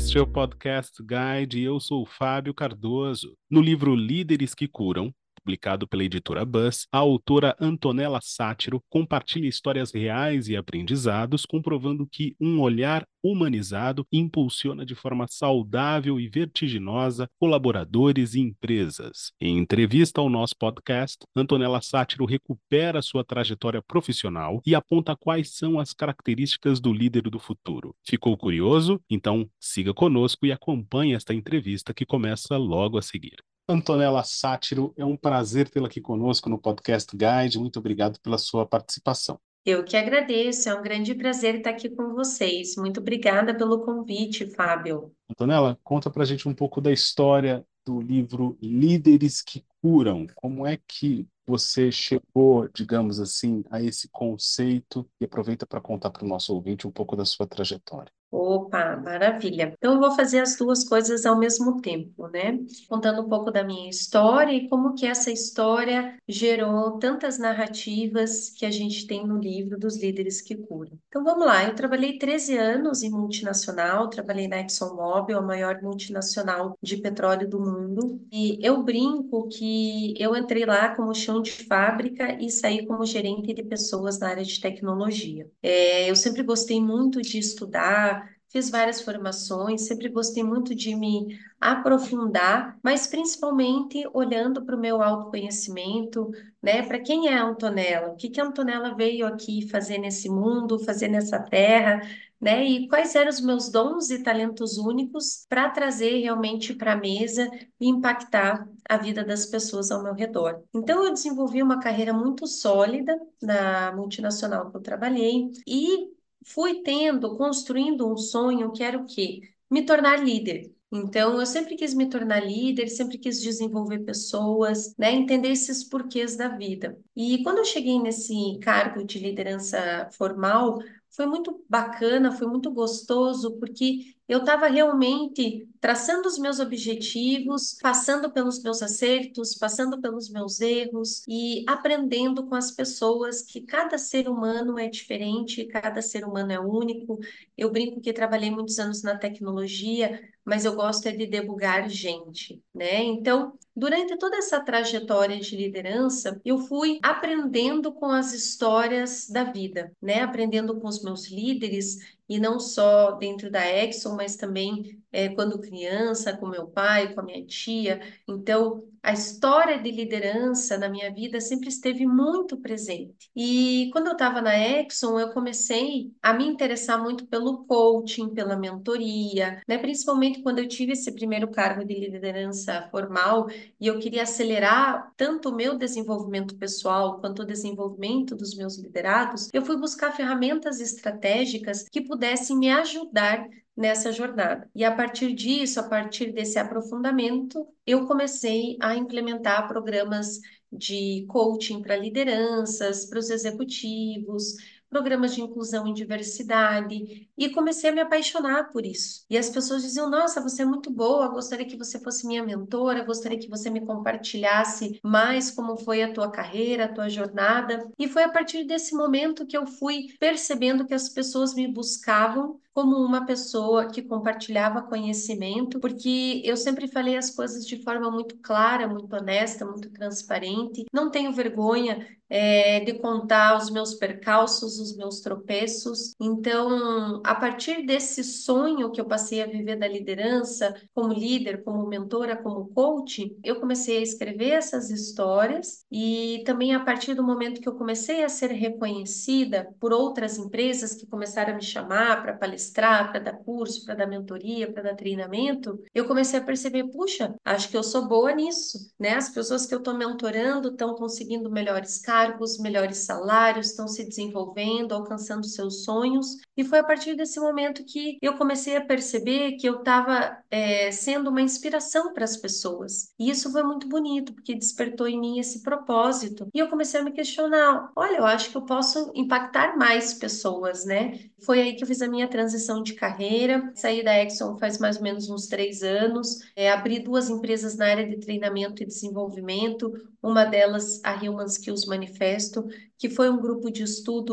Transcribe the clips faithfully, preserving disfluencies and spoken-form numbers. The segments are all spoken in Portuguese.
Este é o Podcast Guide e eu sou o Fábio Cardoso. No livro Líderes que Curam, publicado pela editora Buzz, a autora Antonella Sátiro compartilha histórias reais e aprendizados, comprovando que um olhar humanizado impulsiona de forma saudável e vertiginosa colaboradores e empresas. Em entrevista ao nosso podcast, Antonella Sátiro recupera sua trajetória profissional e aponta quais são as características do líder do futuro. Ficou curioso? Então siga conosco e acompanhe esta entrevista que começa logo a seguir. Antonella Sátiro, é um prazer tê-la aqui conosco no Podcast Guide. Muito obrigado pela sua participação. Eu que agradeço, é um grande prazer estar aqui com vocês. Muito obrigada pelo convite, Fábio. Antonella, conta pra gente um pouco da história do livro Líderes que Curam. Como é que você chegou, digamos assim, a esse conceito e aproveita para contar para o nosso ouvinte um pouco da sua trajetória. Opa, maravilha. Então, eu vou fazer as duas coisas ao mesmo tempo, né? Contando um pouco da minha história e como que essa história gerou tantas narrativas que a gente tem no livro dos Líderes que Curam. Então, vamos lá. Eu trabalhei treze anos em multinacional, trabalhei na ExxonMobil, a maior multinacional de petróleo do mundo, e eu brinco que eu entrei lá como chão de fábrica e saí como gerente de pessoas na área de tecnologia. É, eu sempre gostei muito de estudar, fiz várias formações, sempre gostei muito de me aprofundar, mas principalmente olhando para o meu autoconhecimento, né? Para quem é a Antonella? O que que a Antonella veio aqui fazer nesse mundo, fazer nessa terra, né? E quais eram os meus dons e talentos únicos para trazer realmente para a mesa e impactar a vida das pessoas ao meu redor. Então, eu desenvolvi uma carreira muito sólida na multinacional que eu trabalhei e fui tendo, construindo um sonho que era o quê? Me tornar líder. Então, eu sempre quis me tornar líder, sempre quis desenvolver pessoas, né? Entender esses porquês da vida. E quando eu cheguei nesse cargo de liderança formal, foi muito bacana, foi muito gostoso, porque eu estava realmente traçando os meus objetivos, passando pelos meus acertos, passando pelos meus erros e aprendendo com as pessoas que cada ser humano é diferente, cada ser humano é único. Eu brinco que trabalhei muitos anos na tecnologia, mas eu gosto é de debugar gente, né? Então, durante toda essa trajetória de liderança, eu fui aprendendo com as histórias da vida, né? Aprendendo com os meus líderes, e não só dentro da Exxon, mas também é, quando criança, com meu pai, com a minha tia. Então, a história de liderança na minha vida sempre esteve muito presente. E quando eu estava na Exxon, eu comecei a me interessar muito pelo coaching, pela mentoria, né? Principalmente quando eu tive esse primeiro cargo de liderança formal e eu queria acelerar tanto o meu desenvolvimento pessoal quanto o desenvolvimento dos meus liderados, eu fui buscar ferramentas estratégicas que pudessem me ajudar nessa jornada. E a partir disso, a partir desse aprofundamento, eu comecei a implementar programas de coaching para lideranças, para os executivos, programas de inclusão e diversidade, e comecei a me apaixonar por isso. E as pessoas diziam: nossa, você é muito boa, gostaria que você fosse minha mentora, gostaria que você me compartilhasse mais como foi a tua carreira, a tua jornada. E foi a partir desse momento que eu fui percebendo que as pessoas me buscavam como uma pessoa que compartilhava conhecimento, porque eu sempre falei as coisas de forma muito clara, muito honesta, muito transparente. Não tenho vergonha é, de contar os meus percalços, os meus tropeços. Então, a partir desse sonho que eu passei a viver da liderança, como líder, como mentora, como coach, eu comecei a escrever essas histórias e também a partir do momento que eu comecei a ser reconhecida por outras empresas que começaram a me chamar para palestrar, para dar curso, para dar mentoria, para dar treinamento, eu comecei a perceber, puxa, acho que eu sou boa nisso, né? As pessoas que eu estou mentorando estão conseguindo melhores cargos, melhores salários, estão se desenvolvendo, alcançando seus sonhos. E foi a partir desse momento que eu comecei a perceber que eu estava é, sendo uma inspiração para as pessoas. E isso foi muito bonito, porque despertou em mim esse propósito. E eu comecei a me questionar, olha, eu acho que eu posso impactar mais pessoas, né? Foi aí que eu fiz a minha transição de carreira, saí da Exxon faz mais ou menos uns três anos, é, abri duas empresas na área de treinamento e desenvolvimento, uma delas a Human Skills Manifesto, que foi um grupo de estudos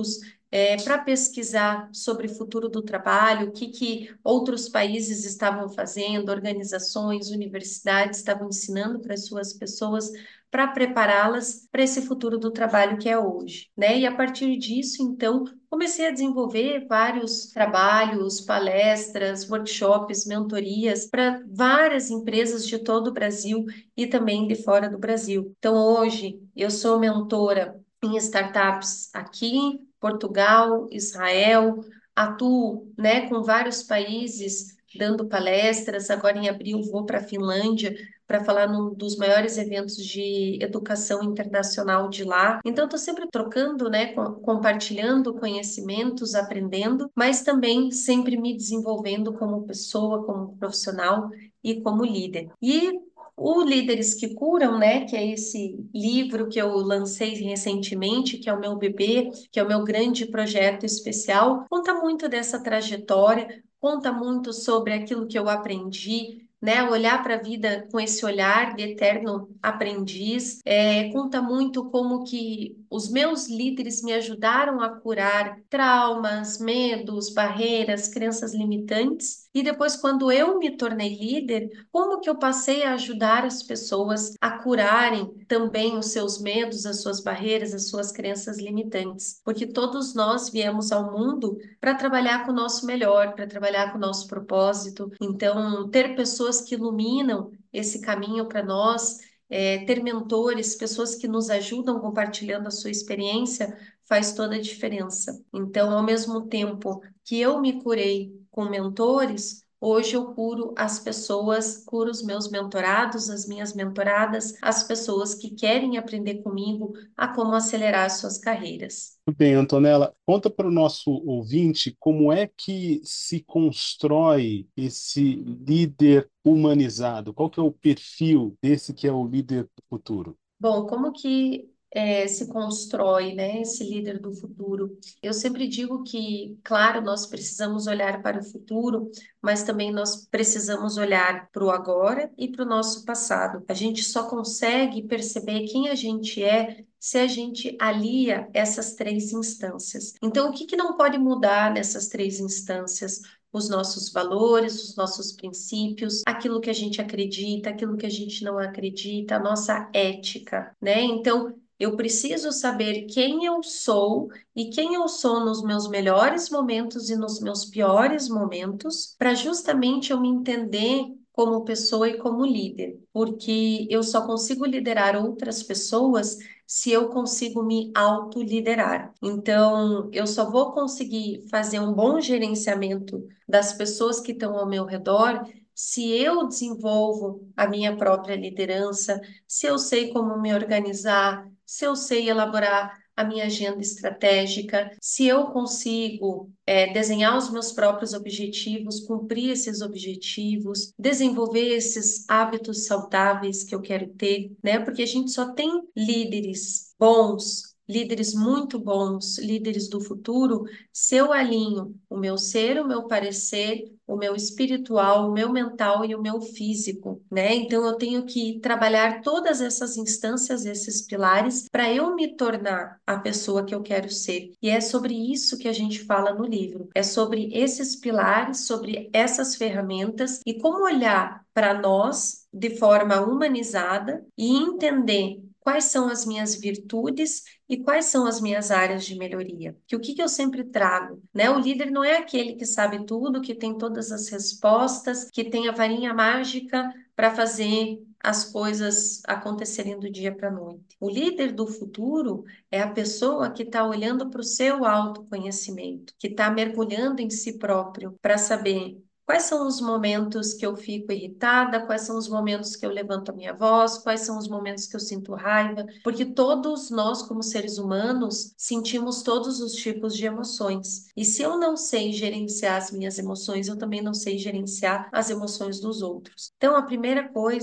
para pesquisar sobre o futuro do trabalho, o que, que outros países estavam fazendo, organizações, universidades estavam ensinando para as suas pessoas, para prepará-las para esse futuro do trabalho que é hoje, né? E a partir disso, então, comecei a desenvolver vários trabalhos, palestras, workshops, mentorias para várias empresas de todo o Brasil e também de fora do Brasil. Então, hoje, eu sou mentora em startups aqui, em Portugal, Israel, atuo, né, com vários países dando palestras. Agora, em abril, vou para a Finlândia para falar num dos maiores eventos de educação internacional de lá. Então, estou sempre trocando, né, com, compartilhando conhecimentos, aprendendo, mas também sempre me desenvolvendo como pessoa, como profissional e como líder. E o Líderes que Curam, né, que é esse livro que eu lancei recentemente, que é o meu bebê, que é o meu grande projeto especial, conta muito dessa trajetória, conta muito sobre aquilo que eu aprendi, né, olhar para a vida com esse olhar de eterno aprendiz, é, conta muito como que os meus líderes me ajudaram a curar traumas, medos, barreiras, crenças limitantes, e depois, quando eu me tornei líder, como que eu passei a ajudar as pessoas a curarem também os seus medos, as suas barreiras, as suas crenças limitantes? Porque todos nós viemos ao mundo para trabalhar com o nosso melhor, para trabalhar com o nosso propósito. Então, ter pessoas que iluminam esse caminho para nós, é, ter mentores, pessoas que nos ajudam compartilhando a sua experiência, faz toda a diferença. Então, ao mesmo tempo que eu me curei com mentores, hoje eu curo as pessoas, curo os meus mentorados, as minhas mentoradas, as pessoas que querem aprender comigo a como acelerar as suas carreiras. Muito bem, Antonella, conta para o nosso ouvinte como é que se constrói esse líder humanizado. Qual que é o perfil desse que é o líder do futuro? Bom, como que eh, se constrói, né, esse líder do futuro? Eu sempre digo que, claro, nós precisamos olhar para o futuro, mas também nós precisamos olhar para o agora e para o nosso passado. A gente só consegue perceber quem a gente é se a gente alia essas três instâncias. Então, o que que não pode mudar nessas três instâncias? Os nossos valores, os nossos princípios, aquilo que a gente acredita, aquilo que a gente não acredita, a nossa ética, né? Então, eu preciso saber quem eu sou e quem eu sou nos meus melhores momentos e nos meus piores momentos, para justamente eu me entender como pessoa e como líder, porque eu só consigo liderar outras pessoas se eu consigo me autoliderar. Então, eu só vou conseguir fazer um bom gerenciamento das pessoas que estão ao meu redor se eu desenvolvo a minha própria liderança, se eu sei como me organizar, se eu sei elaborar a minha agenda estratégica, se eu consigo é, desenhar os meus próprios objetivos, cumprir esses objetivos, desenvolver esses hábitos saudáveis que eu quero ter, né? Porque a gente só tem líderes bons, líderes muito bons, líderes do futuro, se eu alinho o meu ser, o meu parecer, o meu espiritual, o meu mental e o meu físico, né? Então eu tenho que trabalhar todas essas instâncias, esses pilares, para eu me tornar a pessoa que eu quero ser. E é sobre isso que a gente fala no livro. É sobre esses pilares, sobre essas ferramentas e como olhar para nós de forma humanizada e entender quais são as minhas virtudes e quais são as minhas áreas de melhoria. Que o que, que eu sempre trago, né? O líder não é aquele que sabe tudo, que tem todas as respostas, que tem a varinha mágica para fazer as coisas acontecerem do dia para a noite. O líder do futuro é a pessoa que está olhando para o seu autoconhecimento, que está mergulhando em si próprio para saber quais são os momentos que eu fico irritada, quais são os momentos que eu levanto a minha voz, quais são os momentos que eu sinto raiva, porque todos nós, como seres humanos, sentimos todos os tipos de emoções. E se eu não sei gerenciar as minhas emoções, eu também não sei gerenciar as emoções dos outros. Então, a primeira coisa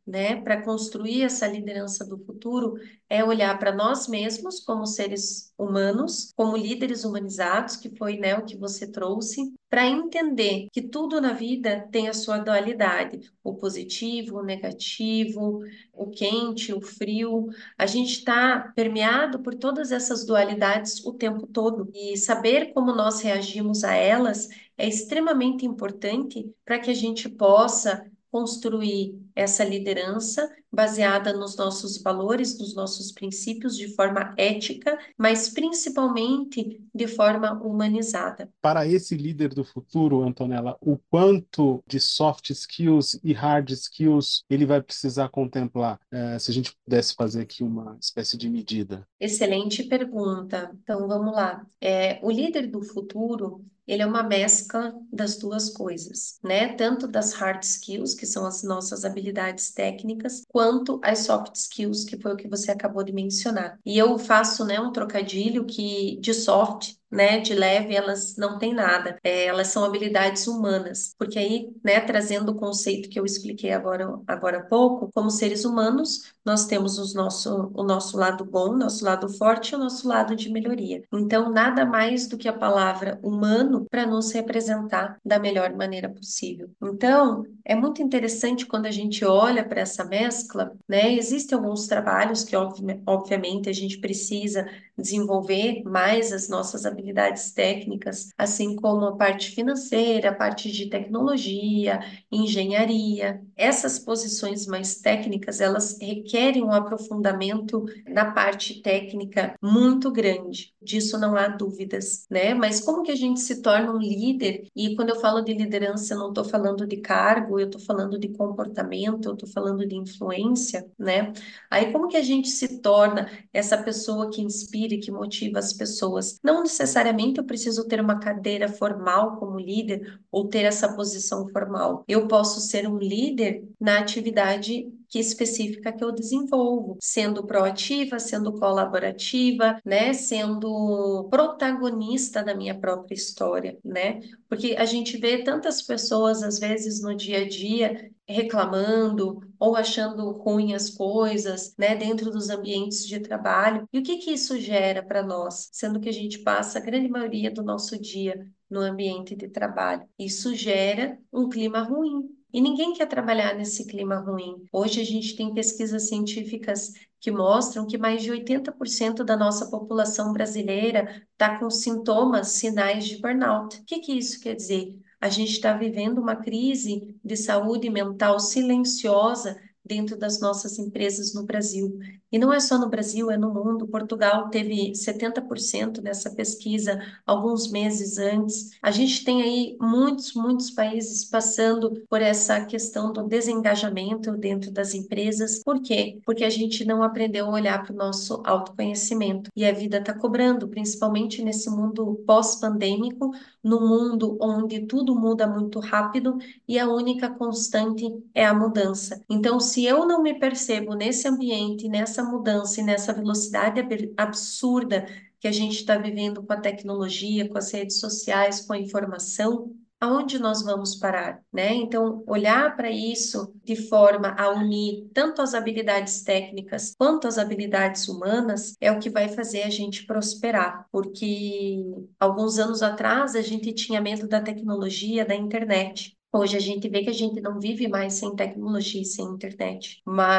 né, para construir essa liderança do futuro é olhar para nós mesmos como seres humanos, como líderes humanizados, que foi, né, o que você trouxe, para entender que tudo na vida tem a sua dualidade, o positivo, o negativo, o quente, o frio. A gente está permeado por todas essas dualidades o tempo todo e saber como nós reagimos a elas é extremamente importante para que a gente possa construir essa liderança baseada nos nossos valores, nos nossos princípios, de forma ética, mas principalmente de forma humanizada. Para esse líder do futuro, Antonella, o quanto de soft skills e hard skills ele vai precisar contemplar? Eh, se a gente pudesse fazer aqui uma espécie de medida. Excelente pergunta. Então, vamos lá. É, o líder do futuro, ele é uma mescla das duas coisas, né? Tanto das hard skills, que são as nossas habilidades técnicas, quanto as soft skills, que foi o que você acabou de mencionar. E eu faço, né, um trocadilho que de soft, né, de leve, elas não têm nada. É, elas são habilidades humanas, porque aí, né, trazendo o conceito que eu expliquei agora, agora há pouco, como seres humanos, nós temos os nosso, o nosso lado bom, nosso lado forte e o nosso lado de melhoria. Então, nada mais do que a palavra humano para nos representar da melhor maneira possível. Então, é muito interessante quando a gente olha para essa mescla, né? Existem alguns trabalhos que, obvi obviamente, a gente precisa desenvolver mais as nossas habilidades técnicas, assim como a parte financeira, a parte de tecnologia, engenharia. Essas posições mais técnicas, elas requerem um aprofundamento na parte técnica muito grande. Disso não há dúvidas, né? Mas como que a gente se torna um líder? E quando eu falo de liderança, eu não estou falando de cargo, eu estou falando de comportamento, eu estou falando de influência, né? Aí como que a gente se torna essa pessoa que inspira e que motiva as pessoas? Não necessariamente eu preciso ter uma cadeira formal como líder ou ter essa posição formal. Eu posso ser um líder na atividade que específica que eu desenvolvo, sendo proativa, sendo colaborativa, né, sendo protagonista da minha própria história, né? Porque a gente vê tantas pessoas às vezes no dia a dia reclamando ou achando ruim as coisas, né, dentro dos ambientes de trabalho. E o que que isso gera para nós? Sendo que a gente passa a grande maioria do nosso dia no ambiente de trabalho. Isso gera um clima ruim. E ninguém quer trabalhar nesse clima ruim. Hoje a gente tem pesquisas científicas que mostram que mais de oitenta por cento da nossa população brasileira está com sintomas, sinais de burnout. O que que isso quer dizer? A gente está vivendo uma crise de saúde mental silenciosa dentro das nossas empresas no Brasil. E não é só no Brasil, é no mundo. Portugal teve setenta por cento nessa pesquisa alguns meses antes. A gente tem aí muitos, muitos países passando por essa questão do desengajamento dentro das empresas. Por quê? Porque a gente não aprendeu a olhar para o nosso autoconhecimento. E a vida está cobrando, principalmente nesse mundo pós-pandêmico, no mundo onde tudo muda muito rápido e a única constante é a mudança. Então, se eu não me percebo nesse ambiente, nessa mudança e nessa velocidade absurda que a gente está vivendo com a tecnologia, com as redes sociais, com a informação, aonde nós vamos parar, né? Então, olhar para isso de forma a unir tanto as habilidades técnicas quanto as habilidades humanas é o que vai fazer a gente prosperar, porque alguns anos atrás a gente tinha medo da tecnologia, da internet. Hoje a gente vê que a gente não vive mais sem tecnologia e sem internet.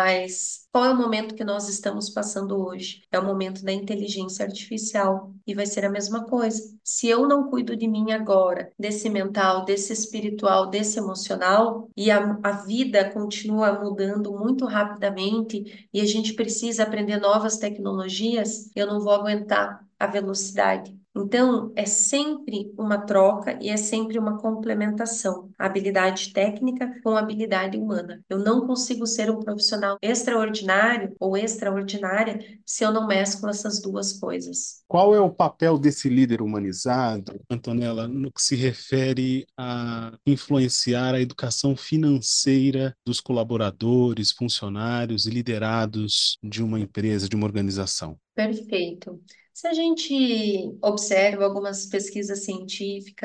Mas qual é o momento que nós estamos passando hoje? É o momento da inteligência artificial. E vai ser a mesma coisa. Se eu não cuido de mim agora, desse mental, desse espiritual, desse emocional, e a, a vida continua mudando muito rapidamente, e a gente precisa aprender novas tecnologias, eu não vou aguentar a velocidade. Então, é sempre uma troca e é sempre uma complementação. A habilidade técnica com a habilidade humana. Eu não consigo ser um profissional extraordinário ou extraordinária se eu não mesclo essas duas coisas. Qual é o papel desse líder humanizado, Antonella, no que se refere a influenciar a educação financeira dos colaboradores, funcionários e liderados de uma empresa, de uma organização? Perfeito. Se a gente observa algumas pesquisas científicas,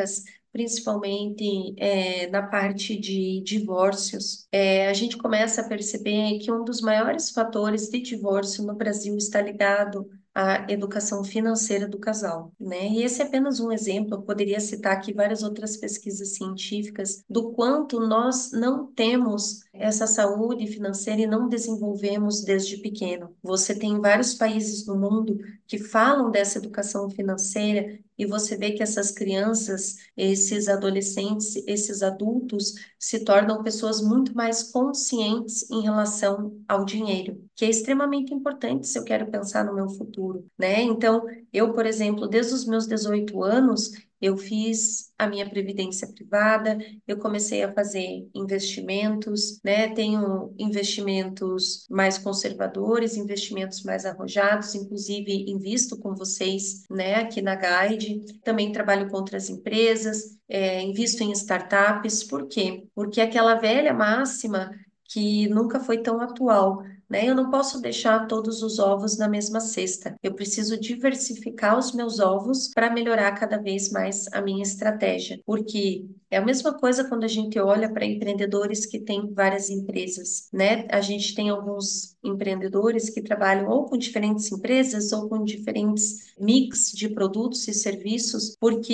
principalmente é, na parte de divórcios, é, a gente começa a perceber que um dos maiores fatores de divórcio no Brasil está ligado à educação financeira do casal, né? E esse é apenas um exemplo, eu poderia citar aqui várias outras pesquisas científicas do quanto nós não temos essa saúde financeira e não desenvolvemos desde pequeno. Você tem vários países no mundo que falam dessa educação financeira e você vê que essas crianças, esses adolescentes, esses adultos se tornam pessoas muito mais conscientes em relação ao dinheiro, que é extremamente importante se eu quero pensar no meu futuro, né? Então, eu, por exemplo, desde os meus dezoito anos, eu fiz a minha previdência privada, eu comecei a fazer investimentos, né? Tenho investimentos mais conservadores, investimentos mais arrojados, inclusive invisto com vocês, né? Aqui na Guide. Também trabalho com outras empresas, é, invisto em startups. Por quê? Porque aquela velha máxima que nunca foi tão atual, né? Eu não posso deixar todos os ovos na mesma cesta. Eu preciso diversificar os meus ovos para melhorar cada vez mais a minha estratégia, porque é a mesma coisa quando a gente olha para empreendedores que têm várias empresas, né? A gente tem alguns empreendedores que trabalham ou com diferentes empresas ou com diferentes mix de produtos e serviços,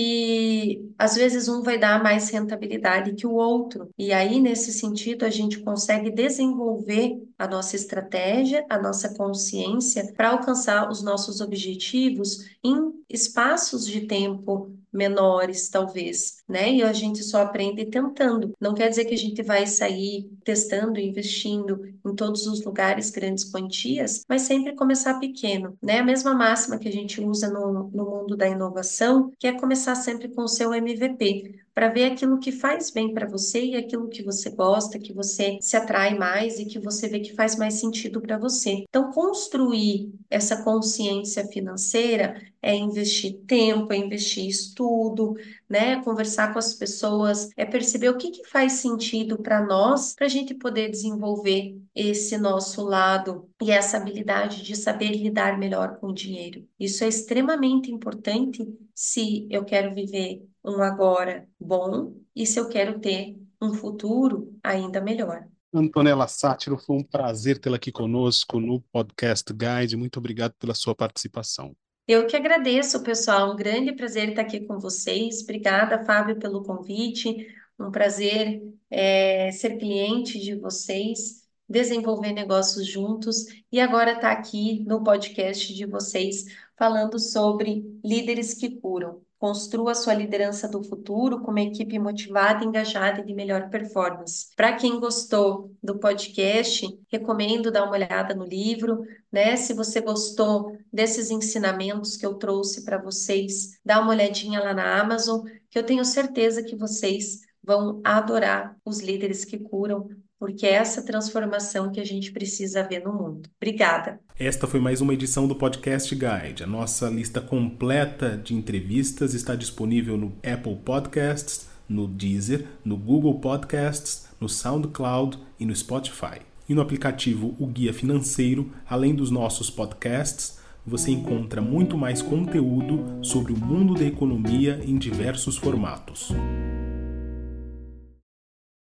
porque às vezes um vai dar mais rentabilidade que o outro. E aí, nesse sentido, a gente consegue desenvolver a nossa estratégia, a nossa consciência para alcançar os nossos objetivos em espaços de tempo menores, talvez, né? E a gente só aprende tentando. Não quer dizer que a gente vai sair testando, investindo em todos os lugares, grandes quantias, mas sempre começar pequeno, né? A mesma máxima que a gente usa no, no mundo da inovação, que é começar sempre com o seu M V P, para ver aquilo que faz bem para você e aquilo que você gosta, que você se atrai mais e que você vê que faz mais sentido para você. Então, construir essa consciência financeira é investir tempo, é investir estudo, né? Conversar com as pessoas, é perceber o que que faz sentido para nós, para a gente poder desenvolver esse nosso lado e essa habilidade de saber lidar melhor com o dinheiro. Isso é extremamente importante se eu quero viver um agora bom e se eu quero ter um futuro ainda melhor. Antonella Sátiro, foi um prazer tê-la aqui conosco no Podcast Guide. Muito obrigado pela sua participação. Eu que agradeço, pessoal. Um grande prazer estar aqui com vocês. Obrigada, Fábio, pelo convite. Um prazer é, ser cliente de vocês, desenvolver negócios juntos e agora estar aqui no podcast de vocês falando sobre líderes que curam. Construa sua liderança do futuro com uma equipe motivada, engajada e de melhor performance. Para quem gostou do podcast, recomendo dar uma olhada no livro, né? Se você gostou desses ensinamentos que eu trouxe para vocês, dá uma olhadinha lá na Amazon, que eu tenho certeza que vocês vão adorar os líderes que curam, porque é essa transformação que a gente precisa ver no mundo. Obrigada. Esta foi mais uma edição do Podcast Guide. A nossa lista completa de entrevistas está disponível no Apple Podcasts, no Deezer, no Google Podcasts, no SoundCloud e no Spotify. E no aplicativo O Guia Financeiro, além dos nossos podcasts, você encontra muito mais conteúdo sobre o mundo da economia em diversos formatos.